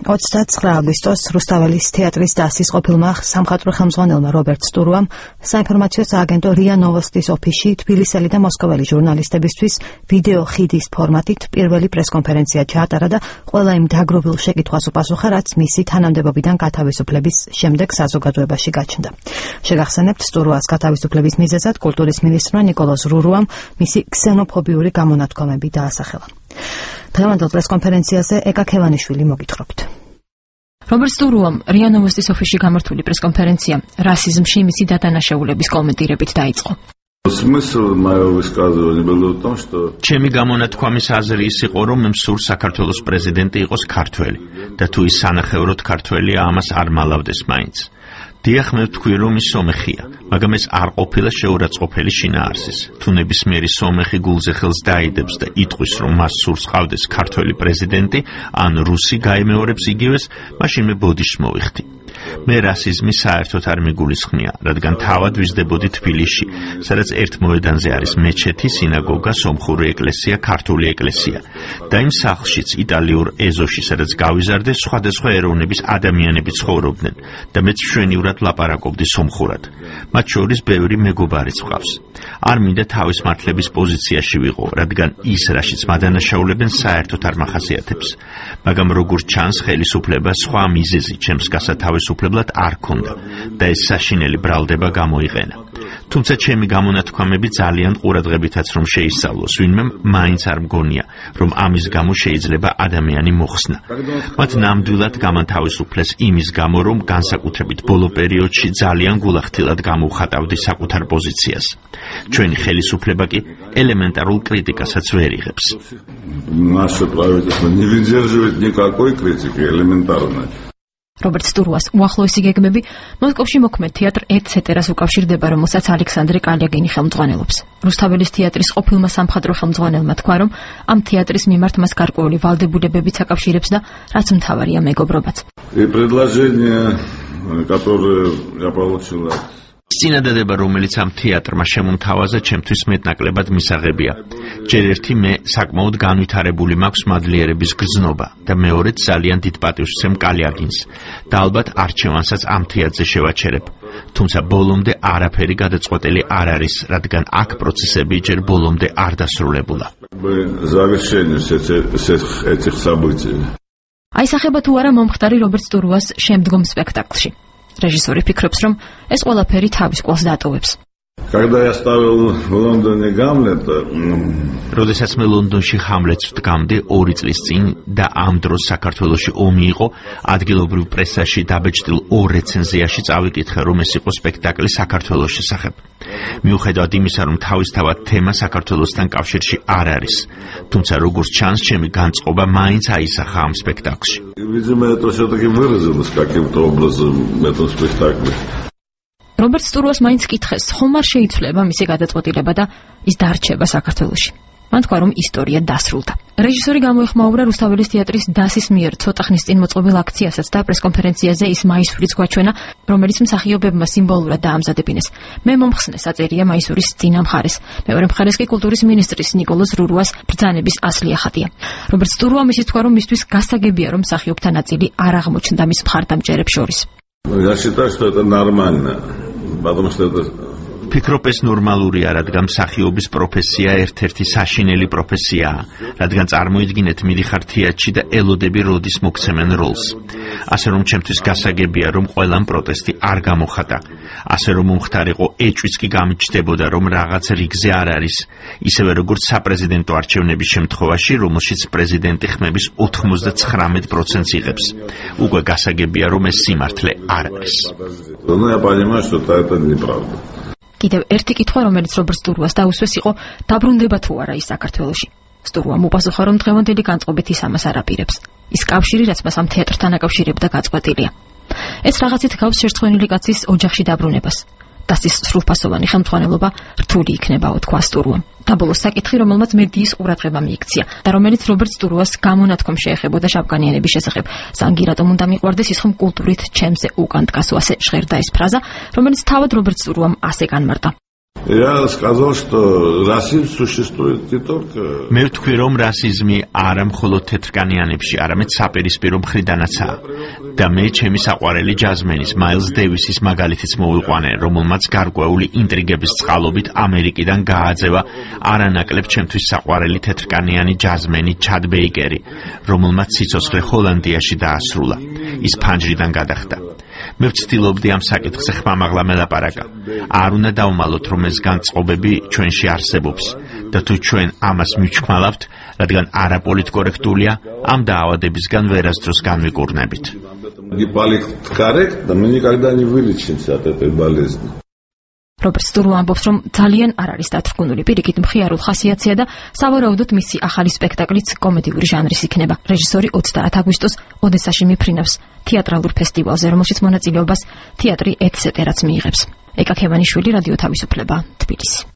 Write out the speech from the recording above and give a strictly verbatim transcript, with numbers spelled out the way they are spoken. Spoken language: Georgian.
ოცდაცხრა აგვისტოს რუსთაველის თეატრის დასის ყოფილმა სამხატვრო ხელმძღვანელმა რობერტ სტურუამ საინფორმაციო სააგენტო რია ნოვოსტის ოფისში თბილისელი და მოსკოველი ჟურნალისტებისთვის ვიდეო ხიდის ფორმატით პირველი პრესკონფერენცია ჩაატარა და ყველა იმ დაგროვილ შეკითხვას უპასუხა, რაც მისი თანამდებობიდან გათავისუფლების შემდეგ საზოგადოებაში გაჩნდა. შეგახსენებთ, სტურუას გათავისუფლების მიზეზად კულტურის მინისტრმა ნიკოლოზ რურუამ მისი ქსენოფობიური გამონათქვამები დაასახელა. დღევანდელ პრესკონფერენციაზე ეკა ქევანიშვილი მოგითხრობთ. რობერტ სტურუამ რია ნოვოსტის ოფისში გამართული პრესკონფერენცია რასიზმში მისი დადანაშაულების კომენტირებით დაიწყო. ჩემი გამონათქვამის აზრი ის იყო, რომ მსურს საქართველოს პრეზიდენტი იყოს ქართველი და თუ ის სანახევროდ ქართველია, ამას არ მალავდეს მაინც. დიახ, მე ვთქვი, რომ ის სომეხია, მაგრამ ეს არ ყოფილა შეურაცხყოფელი შინაარსის. თუ ნებისმიერი სომეხი გულზე ხელს დაიდებს და იტყვის, რომ მას სურს ყავდეს ქართველი პრეზიდენტი ან რუსი გაიმეორებს იგივეს, მაშინ მე ბოდიშს მოვიხდი. მე რასიზმი საერთოდ არ მიგულისხმია, რადგან თავად ვიზრდებოდი თბილისში, სადაც ერთ მოედანზე არის მეჩეთი, სინაგოგა, სომხური ეკლესია, ქართული ეკლესია. და იმ სახლშიც, იტალიურ ეზოში, სადაც გავიზარდე, სხვადასხვა ეროვნების ადამიანები ცხოვრობდნენ და მეც მშვენივრად ლაპარაკობდი სომხურად. მათ შორის ბევრი მეგობარიც ჰყავს. არ მინდა თავის მართლების პოზიციაში ვიყო, რადგან ის, რაშიც მადანაშაულებენ, საერთოდ არ მახასიათებს. მაგრამ როგორც ჩანს, ხელისუფლება სხვა მიზეზი ჩემს გასათავისუფლებლად არ ქონდა და ეს საშინელი ბრალდება გამოიყენა. თუმცა ჩემი გამონათქვამები ძალიან ყურადღებითაც რომ შეისწავლოს, ვინმე მაინც არ მგონია, რომ ამის გამო შეიძლება ადამიანი მოხსნა. მათ ნამდვილად გამანთავისუფლეს იმის გამო, რომ განსაკუთრებით ბოლო პერიოდში ძალიან გულახდილად გამოვხატავდი საკუთარ პოზიციას. ჩვენი ხელისუფლება კი ელემენტარულ კრიტიკასაც ვერ იღებს. Наше правительство не выдерживает никакой критики, элементарно. რობერტ სტურუას უახლოესი გეგმები მოსკოვში მოქმედ თეატრ ეტცეტერას უკავშირდება, რომელსაც ალექსანდრე კალიაგინი ხელმძღვანელობს. რუსთაველის თეატრის ყოფილმა სამხატვრო ხელმძღვანელმა თქვა, რომ ამ თეატრის მიმართ მას გარკვეული ვალდებულებებიც აკავშირებს და რაც მთავარია მეგობრობაც. წინადადება, რომელიც ამ თეატრმა შემომთავაზა, ჩემთვის მეტნაკლებად მისაღებია. ჯერ ერთი მე საკმაოდ განვითარებული მაქვს მადლიერების გრძნობა და მეორედ ძალიან დიდ პატივს ვცემ კალიაგინს და ალბათ არჩევანსაც ამ თეატრზე შევაჩერებ. თუმცა ბოლომდე არაფერი გადაწყვეტილი არ არის, რადგან აქ პროცესები ჯერ ბოლომდე არ დასრულებულა. აისახება თუ არა მომხდარი რობერტ სტურუას შემდგომ სპექტაკლში. რეჟისორი ფიქრობს, რომ ეს ყველაფერი თავის კვალს დატოვებს. როდესაც მე ლონდონში ჰამლეტს ვდგამდი ორი წლის წინ და ამ დროს საქართველოში ომი იყო, ადგილობრივ პრესაში დაბეჭდილ ორ რეცენზიაში წავიკითხე, რომ ეს იყო სპექტაკლი საქართველოს შესახებ. მიუხედავად იმისა, რომ თავისთავად თემა საქართველოსთან კავშირში არ არის, თუმცა როგორც ჩანს, ჩემი განწყობა მაინც აისახა ამ სპექტაკლში. რობერტ სტურუას მაინც კითხეს, ხომ არ შეიცვლება მისი გადაწყვეტილება და ის დარჩება საქართველოში. მან თქვა, რომ ისტორია დასრულდა. რეჟისორი გამოეხმაურა რუსთაველის თეატრის დასის მიერ ცოტა ხნის წინ მოწყობილ აქციასაც და პრესკონფერენციაზე ის მაისურიც გვაჩვენა, რომელიც მსახიობებმა სიმბოლურად დაამზადებინეს. მე მომხსნე საწერია მაისურის წინა მხარეს. მეორე მხარეს კი კულტურის მინისტრის ნიკოლოზ რურუას ბრძანების ასლი ახატია. რობერტ სტურუამ ისიც თქვა, რომ მისთვის გასაგებია, რომ მსახიობთა ნაწილი არ აღმოჩნდა მის მხარდამჭერებს შორის. Я считаю, что это нормально, потому что это ფიქრობ, ეს ნორმალურია, რადგან მსახიობის პროფესია ერთ-ერთი საშინელი პროფესიაა, რადგან წარმოიდგინეთ, მიდიხარ თეატრში და ელოდები როდის მოგცემენ როლს. ასე რომ ჩემთვის გასაგებია, რომ ყველამ პროტესტი არ გამოხატა. ასე რომ მომხდარიყო ეჭვიც კი გამიჩნდებოდა, რომ რაღაც რიგზე არ არის, ისევე როგორც საპრეზიდენტო არჩევნების შემთხვევაში, რომელშიც პრეზიდენტი ხმების ოთხმოცდაცხრამეტ პროცენტს იღებს. უკვე გასაგებია, რომ ეს სიმართლე არ არის. Ну, я понимаю, что это неправда. კიდევ ერთი კითხვა, რომელიც რობერტ სტურუას დაუსვეს, იყო დაბრუნდება თუ არა ის საქართველოში. სტურუამ უპასუხა, რომ დღევანდელი განწყობით ის ამას არ აპირებს. ის კავშირი, რაც მას ამ თეატრთან აკავშირებდა, გაწყვეტილია. ეს რაღაცით გავს შერწყმენილი კაცის ოჯახში დაბრუნებას. დასის სრულფასოვანი ხელმძღვანელობა რთული იქნებაო, თქვა სტურუამ. და ბოლოს საკითხი, რომელმაც მედიის ყურადღება მიიქცია და რომელიც რობერტ სტურუას გამონათქვამს შეეხებოდა შავკანიანების შესახებ. ზანგი რატომ უნდა მიყვარდეს ის, ხომ კულტურით ჩემზე უკან დგასო, ასე ჟღერდა ეს ფრაზა, რომელიც თავად რობერტ სტურუამ ასე განმარტა. Я сказал, что расизм существует не только... მე ვთქვი, რომ რასიზმი არა მხოლოდ თეთრკანიანებში, არამედ საპირისპირო მხრიდანაცაა. და მე ჩემი საყვარელი ჯაზმენის, მაილს დევისის მაგალითიც მოვიყვანე, რომელმაც გარკვეული ინტრიგების წყალობით ამერიკიდან გააძევა არანაკლებ ჩემთვის საყვარელი თეთრკანიანი ჯაზმენი ჩად ბეიკერი, რომელმაც სიცოცხლე ჰოლანდიაში დაასრულა. ის ფანჯრიდან გადახდა. მე ვცდილობდი ამ საკითხზე ხმამაღლა მელაპარაკა. არ უნდა დავმალოთ, რომ ეს განწყობები ჩვენში არსებობს და თუ ჩვენ ამას მივჩქმალავთ, რადგან არაპოლიტკორექტულია, ამ დაავადებისგან ვერასდროს განვიკურნებით. Политкорректно мы никогда не вылечимся от этой болезни. რობერტ სტურუ ამბობს, რომ ძალიან არ არის დათრგუნული, პირიქით მხიარულ ხასიათზეა და სავარაუდოდ მისი ახალი სპექტაკლიც კომედიური ჟანრის იქნება. რეჟისორი ოცდაათ აგვისტოს ოდესაში მიფრინავს თეატრალურ ფესტივალზე, რომელშიც მონაწილეობას თეატრი ეტსეტერაც მიიღებს. ეკა ქევანიშვილი, რადიო თავისუფლება, თბილისი.